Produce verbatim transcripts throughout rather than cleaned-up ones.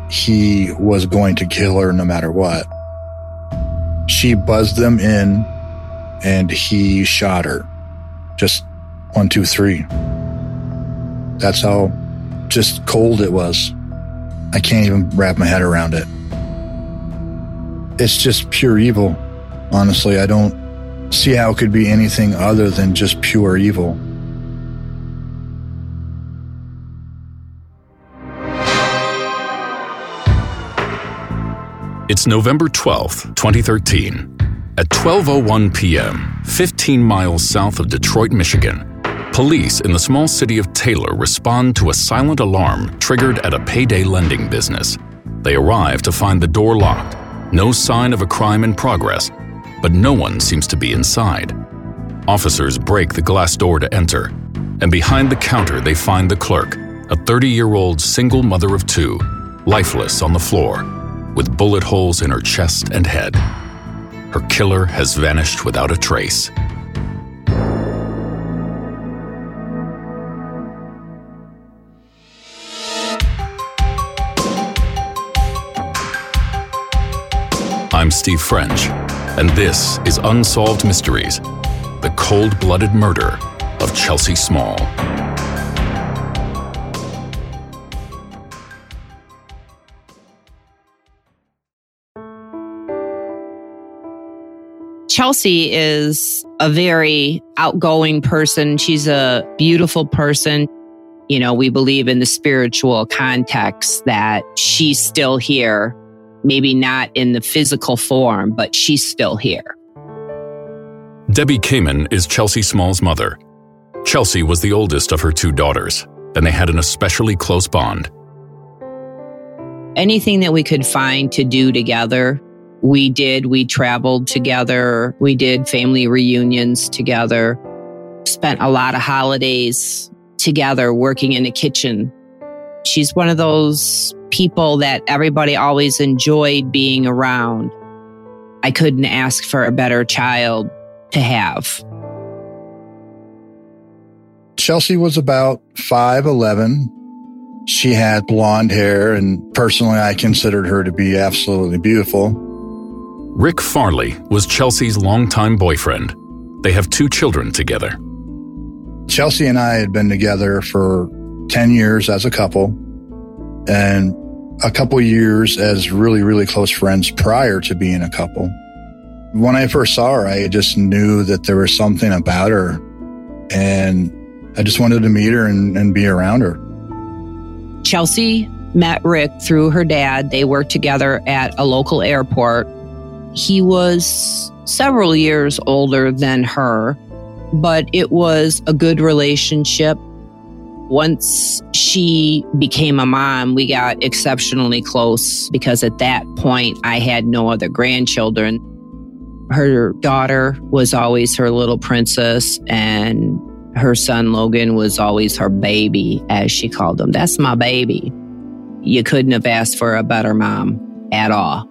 he was going to kill her no matter what. She buzzed them in and he shot her. Just one, two, three. That's how just cold it was. I can't even wrap my head around it. It's just pure evil. Honestly, I don't see how it could be anything other than just pure evil. It's November twelfth, twenty thirteen. At twelve oh one p.m., fifteen miles south of Detroit, Michigan, police in the small city of Taylor respond to a silent alarm triggered at a payday lending business. They arrive to find the door locked, no sign of a crime in progress, but no one seems to be inside. Officers break the glass door to enter, and behind the counter they find the clerk, a thirty-year-old single mother of two, lifeless on the floor, with bullet holes in her chest and head. Her killer has vanished without a trace. I'm Steve French, and this is Unsolved Mysteries, the cold-blooded murder of Chelsea Small. Chelsea is a very outgoing person. She's a beautiful person. You know, we believe in the spiritual context that she's still here. Maybe not in the physical form, but she's still here. Debbie Kamen is Chelsea Small's mother. Chelsea was the oldest of her two daughters, and they had an especially close bond. Anything that we could find to do together, we did. We traveled together. We did family reunions together. Spent a lot of holidays together working in the kitchen. She's one of those people that everybody always enjoyed being around. I couldn't ask for a better child to have. Chelsea was about five eleven. She had blonde hair, and personally, I considered her to be absolutely beautiful. Rick Farley was Chelsea's longtime boyfriend. They have two children together. Chelsea and I had been together for ten years as a couple, and a couple years as really, really close friends prior to being a couple. When I first saw her, I just knew that there was something about her, and I just wanted to meet her and, and be around her. Chelsea met Rick through her dad. They worked together at a local airport. He was several years older than her, but it was a good relationship. Once she became a mom, we got exceptionally close because at that point, I had no other grandchildren. Her daughter was always her little princess, and her son Logan was always her baby, as she called him. That's my baby. You couldn't have asked for a better mom at all.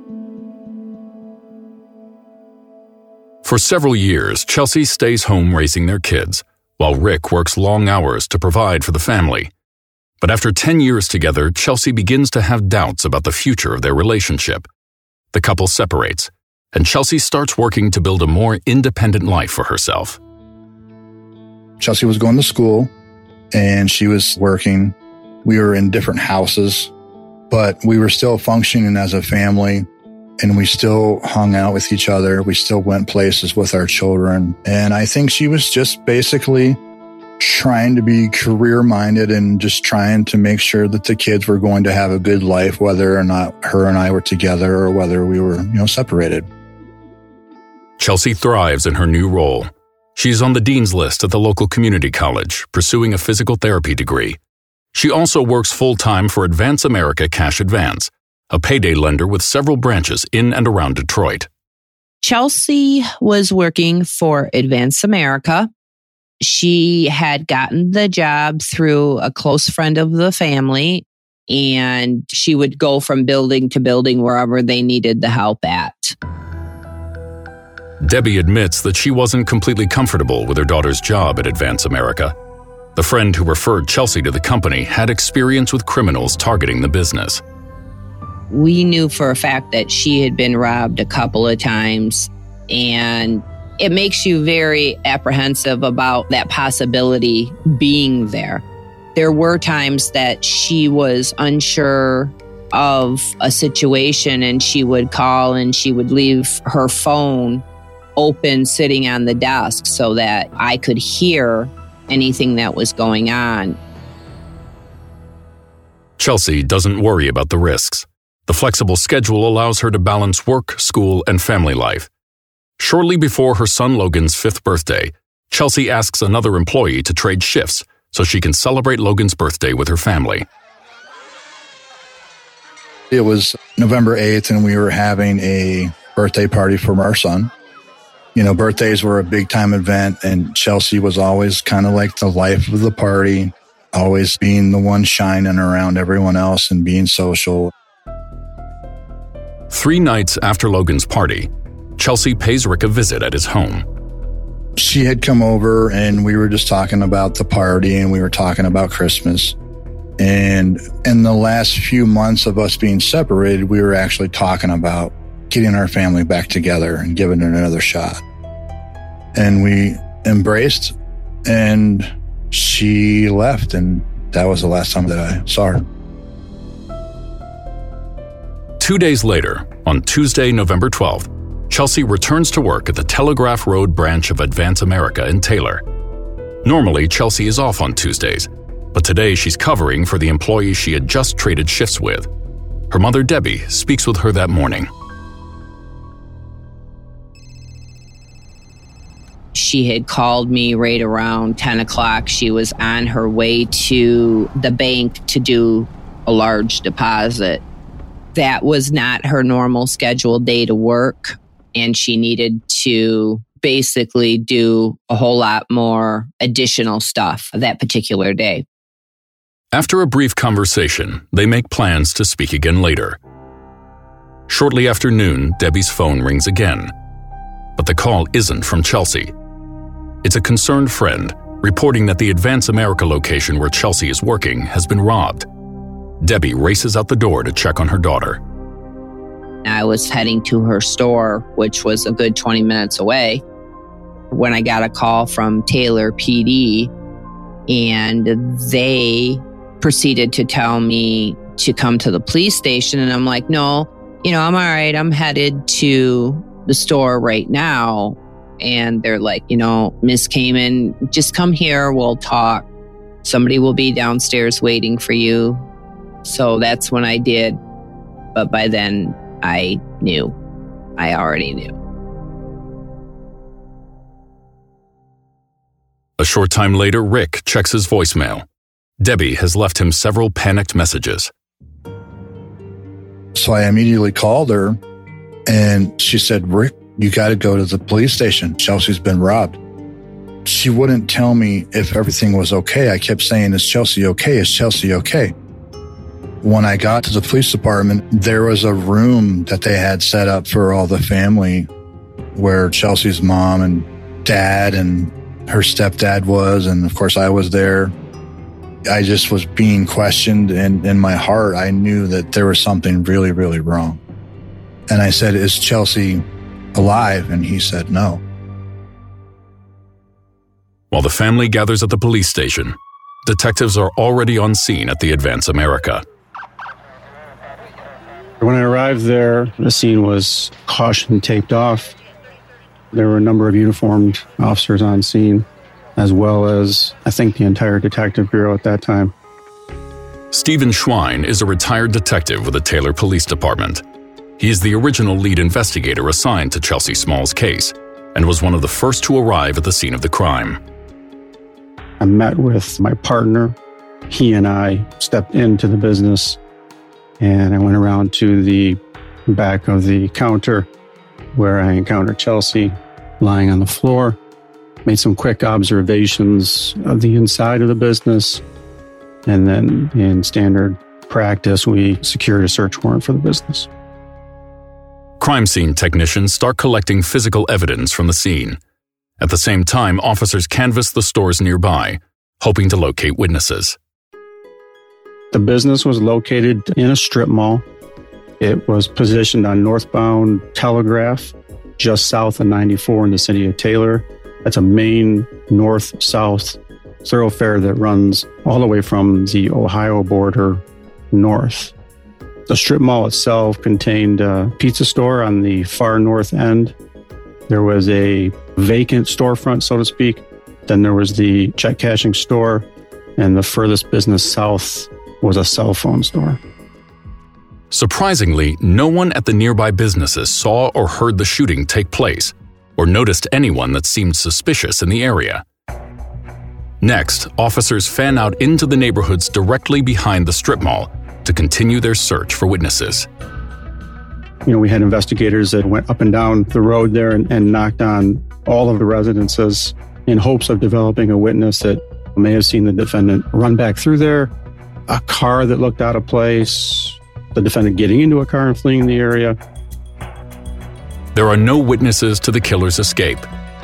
For several years, Chelsea stays home raising their kids, while Rick works long hours to provide for the family. But after ten years together, Chelsea begins to have doubts about the future of their relationship. The couple separates, and Chelsea starts working to build a more independent life for herself. Chelsea was going to school, and she was working. We were in different houses, but we were still functioning as a family. And we still hung out with each other. We still went places with our children. And I think she was just basically trying to be career-minded and just trying to make sure that the kids were going to have a good life, whether or not her and I were together or whether we were, you know, separated. Chelsea thrives in her new role. She's on the dean's list at the local community college, pursuing a physical therapy degree. She also works full-time for Advance America Cash Advance, a payday lender with several branches in and around Detroit. Chelsea was working for Advance America. She had gotten the job through a close friend of the family, and she would go from building to building wherever they needed the help at. Debbie admits that she wasn't completely comfortable with her daughter's job at Advance America. The friend who referred Chelsea to the company had experience with criminals targeting the business. We knew for a fact that she had been robbed a couple of times, and it makes you very apprehensive about that possibility being there. There were times that she was unsure of a situation and she would call and she would leave her phone open sitting on the desk so that I could hear anything that was going on. Chelsea doesn't worry about the risks. The flexible schedule allows her to balance work, school, and family life. Shortly before her son Logan's fifth birthday, Chelsea asks another employee to trade shifts so she can celebrate Logan's birthday with her family. It was November eighth, and we were having a birthday party for our son. You know, birthdays were a big time event, and Chelsea was always kind of like the life of the party, always being the one shining around everyone else and being social. Three nights after Logan's party, Chelsea pays Rick a visit at his home. She had come over and we were just talking about the party and we were talking about Christmas. And in the last few months of us being separated, we were actually talking about getting our family back together and giving it another shot. And we embraced, and she left, and that was the last time that I saw her. Two days later, on Tuesday, November twelfth, Chelsea returns to work at the Telegraph Road branch of Advance America in Taylor. Normally, Chelsea is off on Tuesdays, but today she's covering for the employee she had just traded shifts with. Her mother, Debbie, speaks with her that morning. She had called me right around ten o'clock. She was on her way to the bank to do a large deposit. That was not her normal scheduled day to work, and she needed to basically do a whole lot more additional stuff that particular day. After a brief conversation, they make plans to speak again later. Shortly after noon, Debbie's phone rings again. But the call isn't from Chelsea. It's a concerned friend reporting that the Advance America location where Chelsea is working has been robbed. Debbie races out the door to check on her daughter. I was heading to her store, which was a good twenty minutes away, when I got a call from Taylor P D, and they proceeded to tell me to come to the police station. And I'm like, no, you know, I'm all right. I'm headed to the store right now. And they're like, you know, Miss Kamen, just come here. We'll talk. Somebody will be downstairs waiting for you. So that's when I did. But by then I knew. I already knew. A short time later, Rick checks his voicemail. Debbie has left him several panicked messages. So I immediately called her and she said, Rick, you got to go to the police station. Chelsea's been robbed. She wouldn't tell me if everything was okay. I kept saying, is Chelsea okay? Is Chelsea okay? When I got to the police department, there was a room that they had set up for all the family where Chelsea's mom and dad and her stepdad was. And of course I was there. I just was being questioned, and in my heart, I knew that there was something really, really wrong. And I said, is Chelsea alive? And he said, no. While the family gathers at the police station, detectives are already on scene at the Advance America. When I arrived there, the scene was caution taped off. There were a number of uniformed officers on scene, as well as, I think, the entire detective bureau at that time. Stephen Schwein is a retired detective with the Taylor Police Department. He is the original lead investigator assigned to Chelsea Small's case and was one of the first to arrive at the scene of the crime. I met with my partner. He and I stepped into the business, and I went around to the back of the counter where I encountered Chelsea lying on the floor. Made some quick observations of the inside of the business, and then in standard practice, we secured a search warrant for the business. Crime scene technicians start collecting physical evidence from the scene. At the same time, officers canvass the stores nearby, hoping to locate witnesses. The business was located in a strip mall. It was positioned on northbound Telegraph, just south of ninety-four in the city of Taylor. That's a main north-south thoroughfare that runs all the way from the Ohio border north. The strip mall itself contained a pizza store on the far north end. There was a vacant storefront, so to speak. Then there was the check cashing store, and the furthest business south was a cell phone store. Surprisingly, no one at the nearby businesses saw or heard the shooting take place, or noticed anyone that seemed suspicious in the area. Next, officers fan out into the neighborhoods directly behind the strip mall to continue their search for witnesses. You know, we had investigators that went up and down the road there and, and knocked on all of the residences in hopes of developing a witness that may have seen the defendant run back through there, a car that looked out of place, the defendant getting into a car and fleeing the area. There are no witnesses to the killer's escape.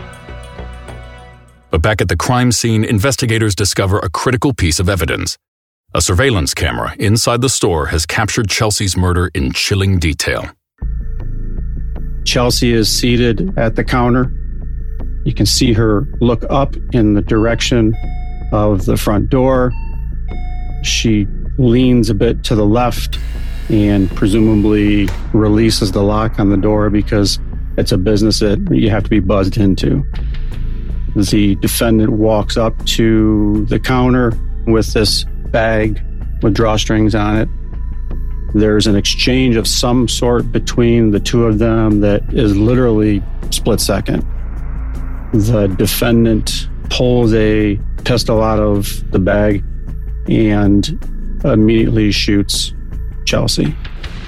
But back at the crime scene, investigators discover a critical piece of evidence. A surveillance camera inside the store has captured Chelsea's murder in chilling detail. Chelsea is seated at the counter. You can see her look up in the direction of the front door. She leans a bit to the left and presumably releases the lock on the door because it's a business that you have to be buzzed into. The defendant walks up to the counter with this bag with drawstrings on it. There's an exchange of some sort between the two of them that is literally split second. The defendant pulls a pistol out of the bag and immediately shoots Chelsea.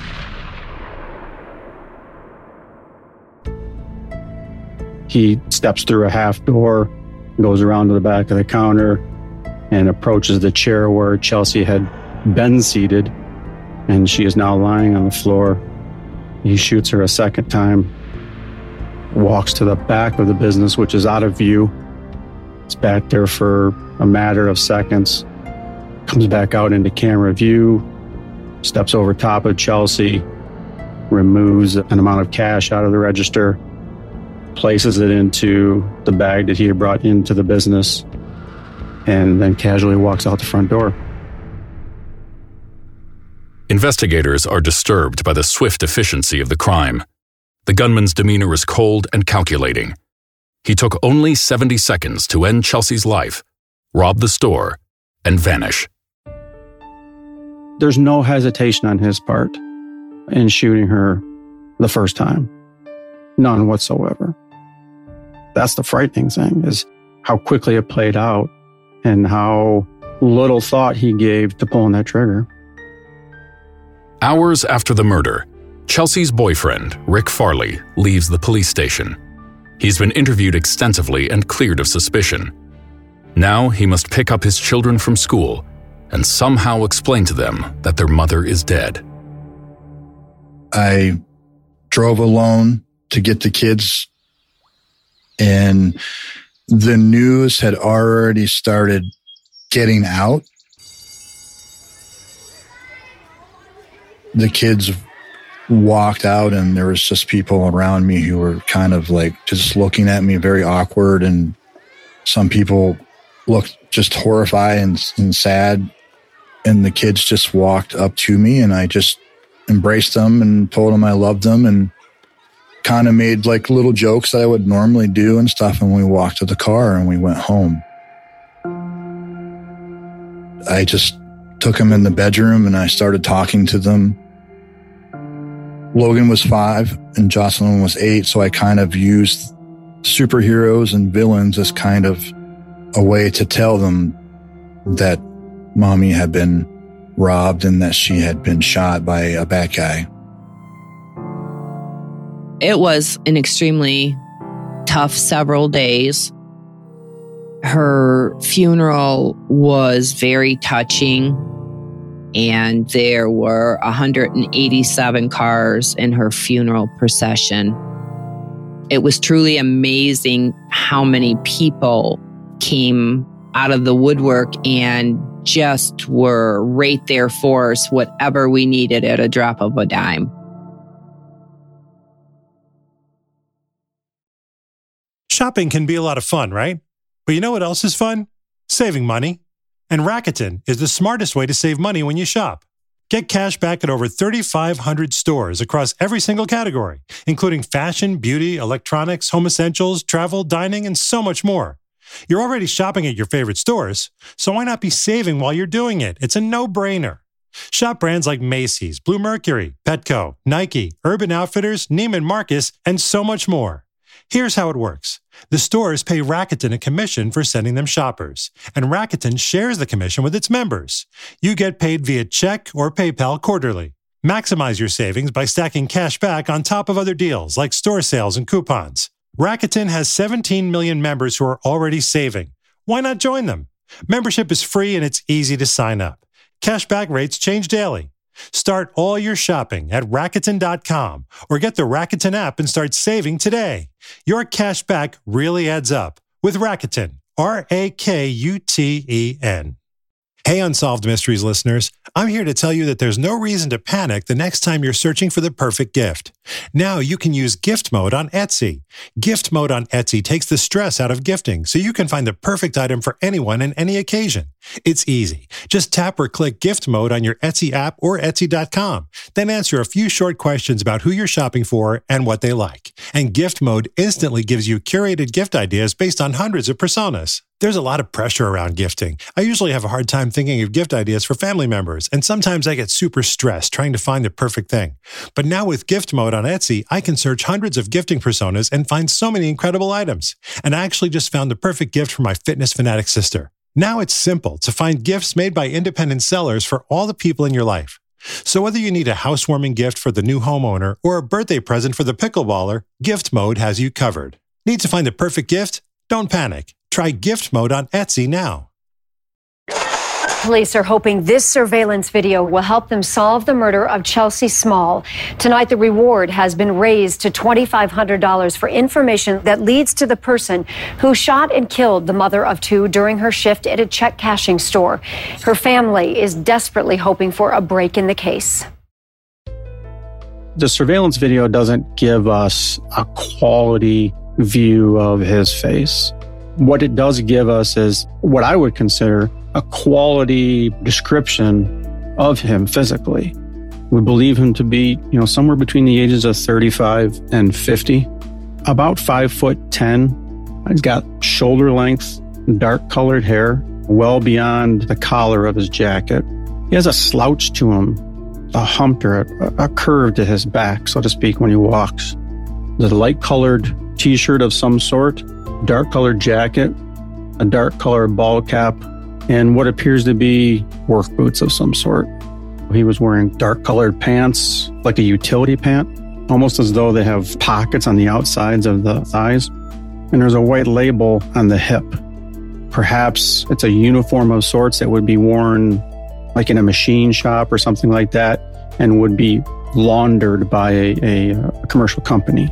He steps through a half door, goes around to the back of the counter, and approaches the chair where Chelsea had been seated, and she is now lying on the floor. He shoots her a second time, walks to the back of the business, which is out of view. It's back there for a matter of seconds, comes back out into camera view, steps over top of Chelsea, removes an amount of cash out of the register, places it into the bag that he had brought into the business, and then casually walks out the front door. Investigators are disturbed by the swift efficiency of the crime. The gunman's demeanor is cold and calculating. He took only seventy seconds to end Chelsea's life, rob the store, and vanish. There's no hesitation on his part in shooting her the first time. None whatsoever. That's the frightening thing, is how quickly it played out and how little thought he gave to pulling that trigger. Hours after the murder, Chelsea's boyfriend, Rick Farley, leaves the police station. He's been interviewed extensively and cleared of suspicion. Now he must pick up his children from school and somehow explain to them that their mother is dead. I drove alone to get the kids, and the news had already started getting out. The kids walked out, and there was just people around me who were kind of like just looking at me very awkward, and some people looked just horrified and, and sad. And the kids just walked up to me, and I just embraced them and told them I loved them, and kind of made like little jokes that I would normally do and stuff. And we walked to the car and we went home. I just took them in the bedroom and I started talking to them. Logan was five and Jocelyn was eight. So I kind of used superheroes and villains as kind of a way to tell them that mommy had been robbed and that she had been shot by a bad guy. It was an extremely tough several days. Her funeral was very touching, and there were one hundred eighty-seven cars in her funeral procession. It was truly amazing how many people came out of the woodwork and just were right there for us, whatever we needed at a drop of a dime. Shopping can be a lot of fun, right? But you know what else is fun? Saving money. And Rakuten is the smartest way to save money when you shop. Get cash back at over thirty-five hundred stores across every single category, including fashion, beauty, electronics, home essentials, travel, dining, and so much more. You're already shopping at your favorite stores, so why not be saving while you're doing it? It's a no-brainer. Shop brands like Macy's, Blue Mercury, Petco, Nike, Urban Outfitters, Neiman Marcus, and so much more. Here's how it works. The stores pay Rakuten a commission for sending them shoppers, and Rakuten shares the commission with its members. You get paid via check or PayPal quarterly. Maximize your savings by stacking cash back on top of other deals like store sales and coupons. Rakuten has seventeen million members who are already saving. Why not join them? Membership is free and it's easy to sign up. Cashback rates change daily. Start all your shopping at Rakuten dot com or get the Rakuten app and start saving today. Your cash back really adds up with Rakuten, R A K U T E N. Hey, Unsolved Mysteries listeners, I'm here to tell you that there's no reason to panic the next time you're searching for the perfect gift. Now you can use gift mode on Etsy. Gift mode on Etsy takes the stress out of gifting so you can find the perfect item for anyone and any occasion. It's easy. Just tap or click gift mode on your Etsy app or Etsy dot com. Then answer a few short questions about who you're shopping for and what they like. And gift mode instantly gives you curated gift ideas based on hundreds of personas. There's a lot of pressure around gifting. I usually have a hard time thinking of gift ideas for family members, and sometimes I get super stressed trying to find the perfect thing. But now with gift mode on Etsy, I can search hundreds of gifting personas and find so many incredible items. And I actually just found the perfect gift for my fitness fanatic sister. Now it's simple to find gifts made by independent sellers for all the people in your life. So whether you need a housewarming gift for the new homeowner or a birthday present for the pickleballer, gift mode has you covered. Need to find the perfect gift? Don't panic. Try gift mode on Etsy now. Police are hoping this surveillance video will help them solve the murder of Chelsea Small. Tonight, the reward has been raised to twenty-five hundred dollars for information that leads to the person who shot and killed the mother of two during her shift at a check cashing store. Her family is desperately hoping for a break in the case. The surveillance video doesn't give us a quality view of his face. What it does give us is what I would consider a quality description of him physically. We believe him to be, you know, somewhere between the ages of thirty-five and fifty, about five foot ten. He's got shoulder length, dark colored hair, well beyond the collar of his jacket. He has a slouch to him, a hump or a, a curve to his back, so to speak, when he walks. There's a light colored t-shirt of some sort, dark colored jacket, a dark colored ball cap, and what appears to be work boots of some sort. He was wearing dark colored pants, like a utility pant, almost as though they have pockets on the outsides of the thighs. And there's a white label on the hip. Perhaps it's a uniform of sorts that would be worn like in a machine shop or something like that and would be laundered by a, a, a commercial company.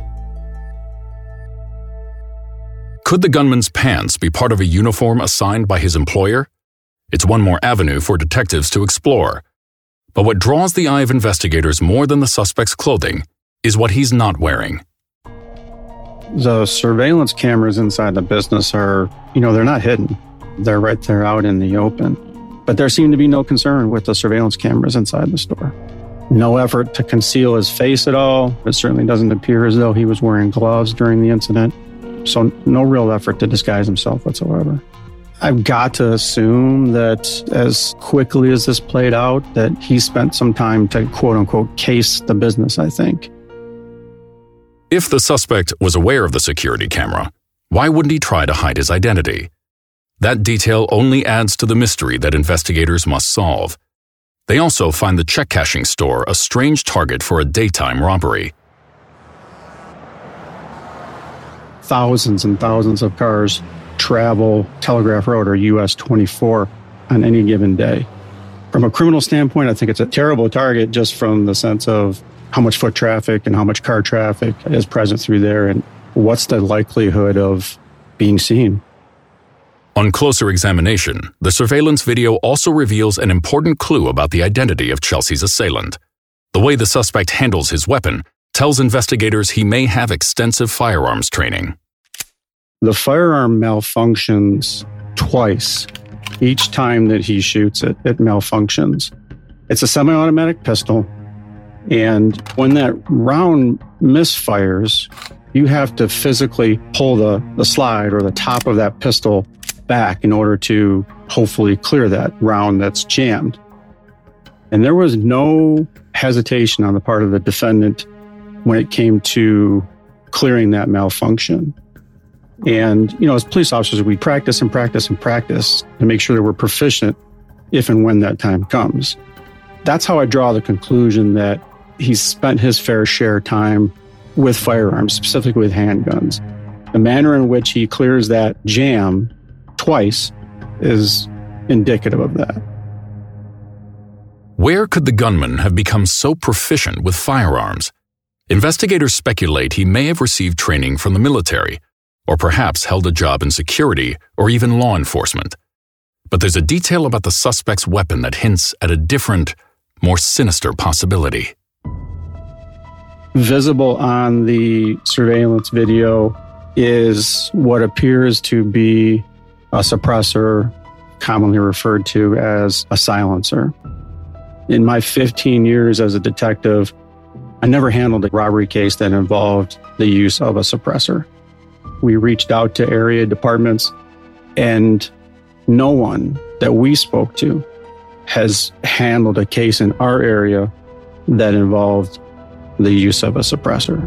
Could the gunman's pants be part of a uniform assigned by his employer? It's one more avenue for detectives to explore. But what draws the eye of investigators more than the suspect's clothing is what he's not wearing. The surveillance cameras inside the business are, you know, they're not hidden. They're right there out in the open. But there seemed to be no concern with the surveillance cameras inside the store. No effort to conceal his face at all. It certainly doesn't appear as though he was wearing gloves during the incident. So no real effort to disguise himself whatsoever. I've got to assume that as quickly as this played out, that he spent some time to quote unquote case the business, I think. If the suspect was aware of the security camera, why wouldn't he try to hide his identity? That detail only adds to the mystery that investigators must solve. They also find the check cashing store a strange target for a daytime robbery. Thousands and thousands of cars travel Telegraph Road or U S twenty-four on any given day. From a criminal standpoint, I think it's a terrible target just from the sense of how much foot traffic and how much car traffic is present through there and what's the likelihood of being seen. On closer examination, the surveillance video also reveals an important clue about the identity of Chelsea's assailant. The way the suspect handles his weapon tells investigators he may have extensive firearms training. The firearm malfunctions twice. Each time that he shoots it, it malfunctions. It's a semi-automatic pistol, and when that round misfires, you have to physically pull the, the slide or the top of that pistol back in order to hopefully clear that round that's jammed. And there was no hesitation on the part of the defendant when it came to clearing that malfunction. And, you know, as police officers, we practice and practice and practice to make sure that we're proficient if and when that time comes. That's how I draw the conclusion that he's spent his fair share of time with firearms, specifically with handguns. The manner in which he clears that jam twice is indicative of that. Where could the gunman have become so proficient with firearms? Investigators speculate he may have received training from the military, or perhaps held a job in security or even law enforcement. But there's a detail about the suspect's weapon that hints at a different, more sinister possibility. Visible on the surveillance video is what appears to be a suppressor, commonly referred to as a silencer. In my fifteen years as a detective, I never handled a robbery case that involved the use of a suppressor. We reached out to area departments, and no one that we spoke to has handled a case in our area that involved the use of a suppressor.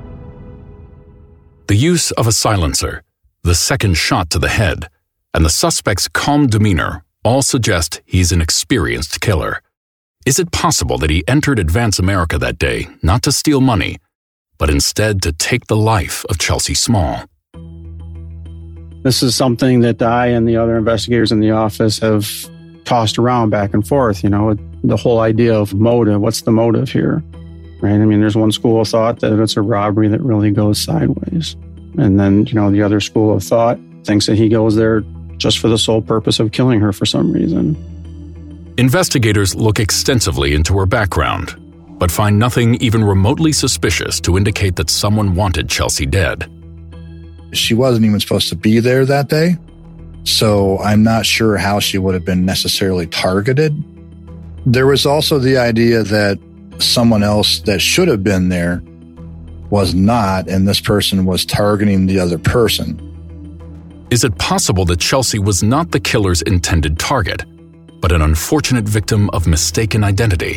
The use of a silencer, the second shot to the head, and the suspect's calm demeanor all suggest he's an experienced killer. Is it possible that he entered Advance America that day not to steal money, but instead to take the life of Chelsea Small? This is something that I and the other investigators in the office have tossed around back and forth, you know, the whole idea of motive. What's the motive here? Right? I mean, there's one school of thought that it's a robbery that really goes sideways. And then, you know, the other school of thought thinks that he goes there just for the sole purpose of killing her for some reason. Investigators look extensively into her background, but find nothing even remotely suspicious to indicate that someone wanted Chelsea dead. She wasn't even supposed to be there that day, so I'm not sure how she would have been necessarily targeted. There was also the idea that someone else that should have been there was not, and this person was targeting the other person. Is it possible that Chelsea was not the killer's intended target, but an unfortunate victim of mistaken identity?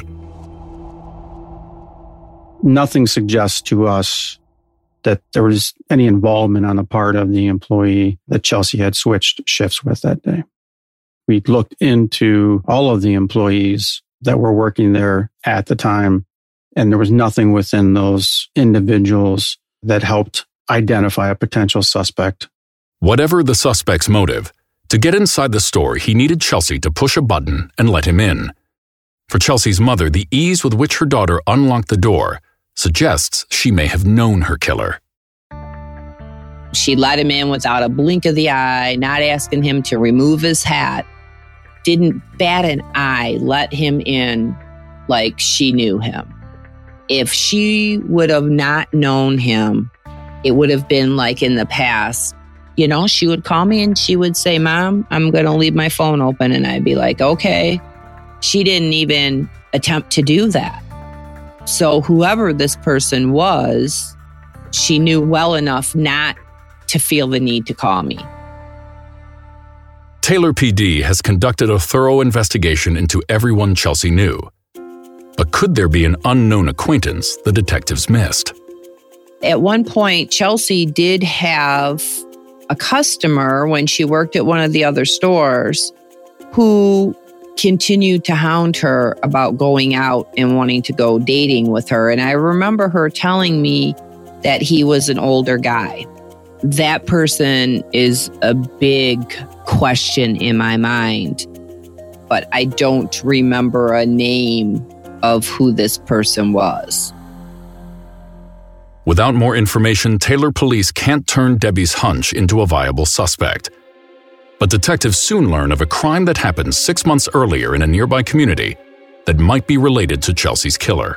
Nothing suggests to us that there was any involvement on the part of the employee that Chelsea had switched shifts with that day. We looked into all of the employees that were working there at the time, and there was nothing within those individuals that helped identify a potential suspect. Whatever the suspect's motive, to get inside the store, he needed Chelsea to push a button and let him in. For Chelsea's mother, the ease with which her daughter unlocked the door suggests she may have known her killer. She let him in without a blink of the eye, not asking him to remove his hat. Didn't bat an eye, let him in like she knew him. If she would have not known him, it would have been like in the past. You know, she would call me and she would say, "Mom, I'm going to leave my phone open." And I'd be like, okay. She didn't even attempt to do that. So whoever this person was, she knew well enough not to feel the need to call me. Taylor P D has conducted a thorough investigation into everyone Chelsea knew. But could there be an unknown acquaintance the detectives missed? At one point, Chelsea did have a customer when she worked at one of the other stores who continued to hound her about going out and wanting to go dating with her. And I remember her telling me that he was an older guy. That person is a big question in my mind, but I don't remember a name of who this person was. Without more information, Taylor police can't turn Debbie's hunch into a viable suspect. But detectives soon learn of a crime that happened six months earlier in a nearby community that might be related to Chelsea's killer.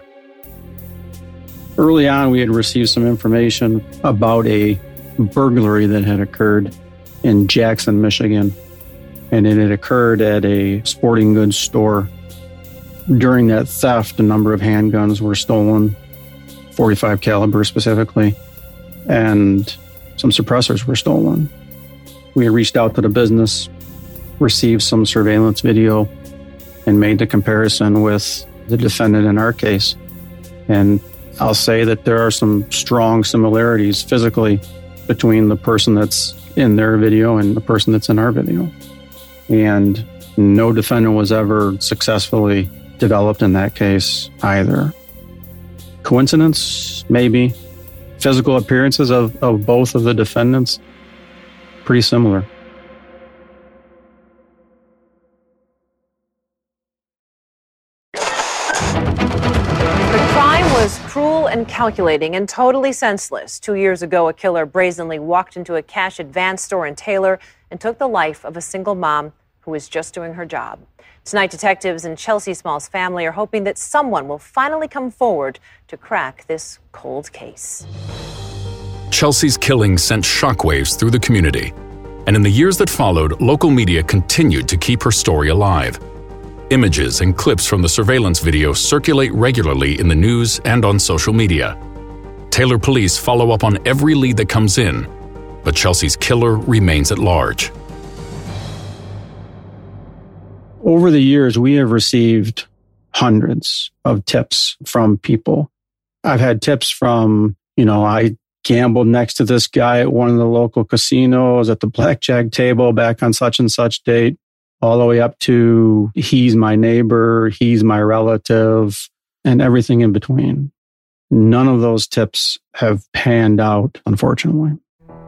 Early on, we had received some information about a burglary that had occurred in Jackson, Michigan, and it had occurred at a sporting goods store. During that theft, a number of handguns were stolen, forty-five caliber specifically, and some suppressors were stolen. We had reached out to the business, received some surveillance video, and made the comparison with the defendant in our case. And I'll say that there are some strong similarities physically between the person that's in their video and the person that's in our video. And no defendant was ever successfully developed in that case either. Coincidence? Maybe. Physical appearances of, of both of the defendants? Pretty similar. Was cruel and calculating and totally senseless. Two years ago, a killer brazenly walked into a cash advance store in Taylor and took the life of a single mom who was just doing her job. Tonight, detectives and Chelsea Small's family are hoping that someone will finally come forward to crack this cold case. Chelsea's killing sent shockwaves through the community, and in the years that followed, local media continued to keep her story alive. Images and clips from the surveillance video circulate regularly in the news and on social media. Taylor police follow up on every lead that comes in, but Chelsea's killer remains at large. Over the years, we have received hundreds of tips from people. I've had tips from, you know, I gambled next to this guy at one of the local casinos at the blackjack table back on such and such date, all the way up to he's my neighbor, he's my relative, and everything in between. None of those tips have panned out, unfortunately.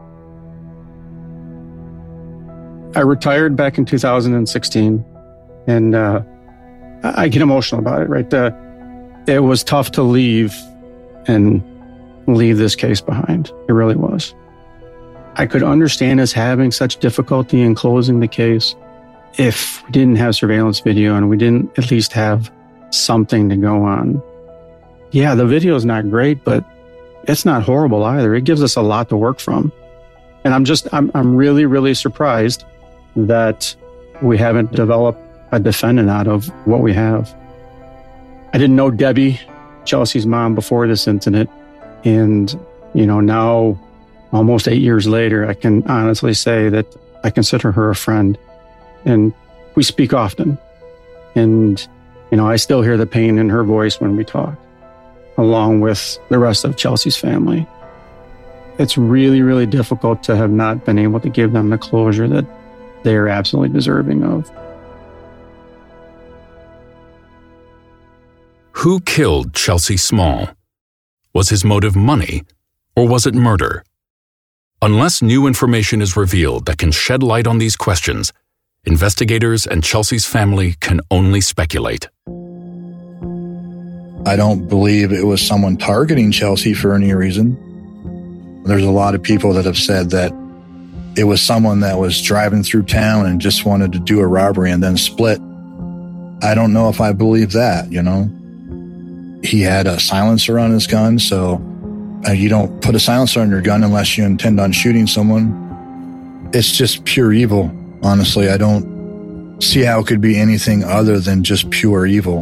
I retired back in two thousand sixteen, and uh, I get emotional about it, right? Uh, it was tough to leave and leave this case behind. It really was. I could understand us having such difficulty in closing the case if we didn't have surveillance video and we didn't at least have something to go on. Yeah, the video is not great, but it's not horrible either. It gives us a lot to work from. And I'm just, I'm, I'm really, really surprised that we haven't developed a defendant out of what we have. I didn't know Debbie, Chelsea's mom, before this incident. And, you know, now, almost eight years later, I can honestly say that I consider her a friend. And we speak often. And, you know, I still hear the pain in her voice when we talk, along with the rest of Chelsea's family. It's really, really difficult to have not been able to give them the closure that they are absolutely deserving of. Who killed Chelsea Small? Was his motive money, or was it murder? Unless new information is revealed that can shed light on these questions, investigators and Chelsea's family can only speculate. I don't believe it was someone targeting Chelsea for any reason. There's a lot of people that have said that it was someone that was driving through town and just wanted to do a robbery and then split. I don't know if I believe that, you know. He had a silencer on his gun, so uh, you don't put a silencer on your gun unless you intend on shooting someone. It's just pure evil. Honestly, I don't see how it could be anything other than just pure evil.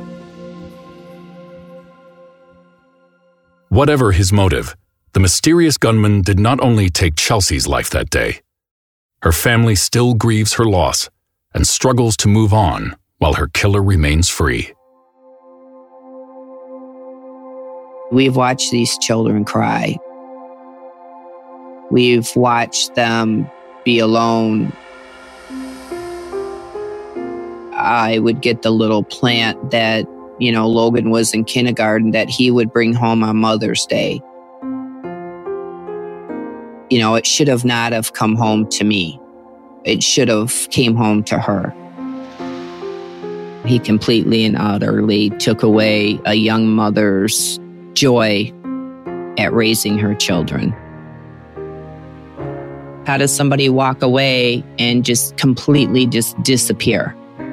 Whatever his motive, the mysterious gunman did not only take Chelsea's life that day. Her family still grieves her loss and struggles to move on while her killer remains free. We've watched these children cry. We've watched them be alone. I would get the little plant that, you know, Logan was in kindergarten that he would bring home on Mother's Day. You know, it should have not have come home to me. It should have came home to her. He completely and utterly took away a young mother's joy at raising her children. How does somebody walk away and just completely just disappear?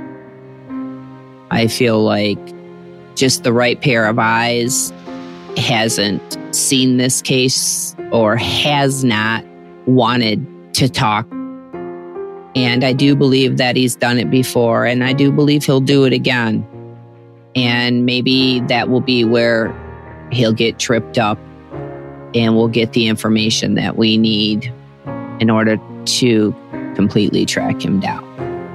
I feel like just the right pair of eyes hasn't seen this case or has not wanted to talk. And I do believe that he's done it before, and I do believe he'll do it again. And maybe that will be where he'll get tripped up and we'll get the information that we need in order to completely track him down.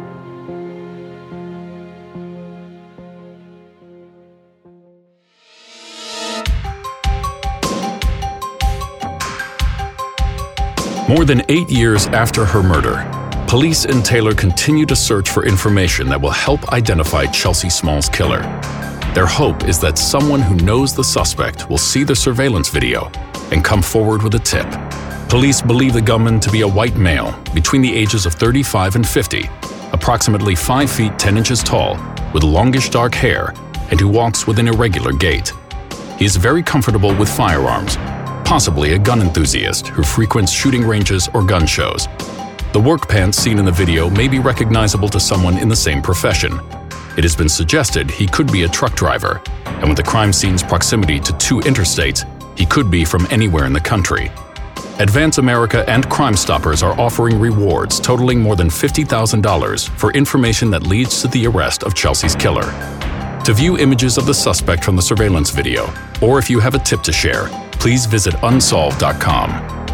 More than eight years after her murder, police in Taylor continue to search for information that will help identify Chelsea Small's killer. Their hope is that someone who knows the suspect will see the surveillance video and come forward with a tip. Police believe the gunman to be a white male between the ages of thirty-five and fifty, approximately five feet ten inches tall, with longish dark hair, and who walks with an irregular gait. He is very comfortable with firearms, possibly a gun enthusiast who frequents shooting ranges or gun shows. The work pants seen in the video may be recognizable to someone in the same profession. It has been suggested he could be a truck driver, and with the crime scene's proximity to two interstates, he could be from anywhere in the country. Advance America and Crime Stoppers are offering rewards totaling more than fifty thousand dollars for information that leads to the arrest of Chelsea's killer. To view images of the suspect from the surveillance video, or if you have a tip to share, please visit unsolved dot com.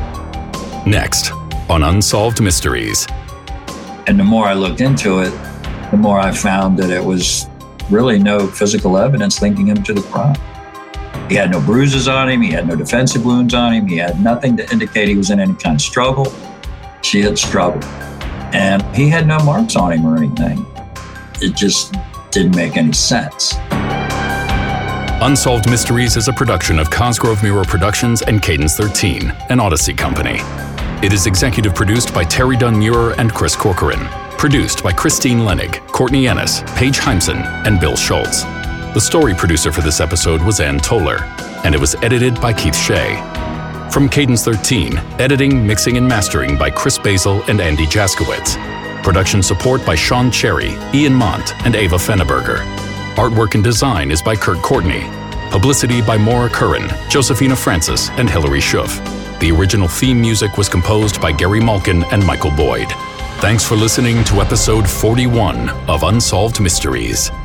Next, on Unsolved Mysteries. And the more I looked into it, the more I found that it was really no physical evidence linking him to the crime. He had no bruises on him, he had no defensive wounds on him, he had nothing to indicate he was in any kind of struggle. She had struggled. And he had no marks on him or anything. It just didn't make any sense. Unsolved Mysteries is a production of Cosgrove Mirror Productions and Cadence thirteen, an Odyssey company. It is executive produced by Terry Dunn Muir and Chris Corcoran. Produced by Christine Lenig, Courtney Ennis, Paige Heimson, and Bill Schultz. The story producer for this episode was Ann Toller, and it was edited by Keith Shea. From Cadence thirteen, editing, mixing, and mastering by Chris Basil and Andy Jaskowitz. Production support by Sean Cherry, Ian Mont, and Ava Fenneberger. Artwork and design is by Kurt Courtney. Publicity by Maura Curran, Josephina Francis, and Hilary Schuff. The original theme music was composed by Gary Malkin and Michael Boyd. Thanks for listening to episode forty-one of Unsolved Mysteries.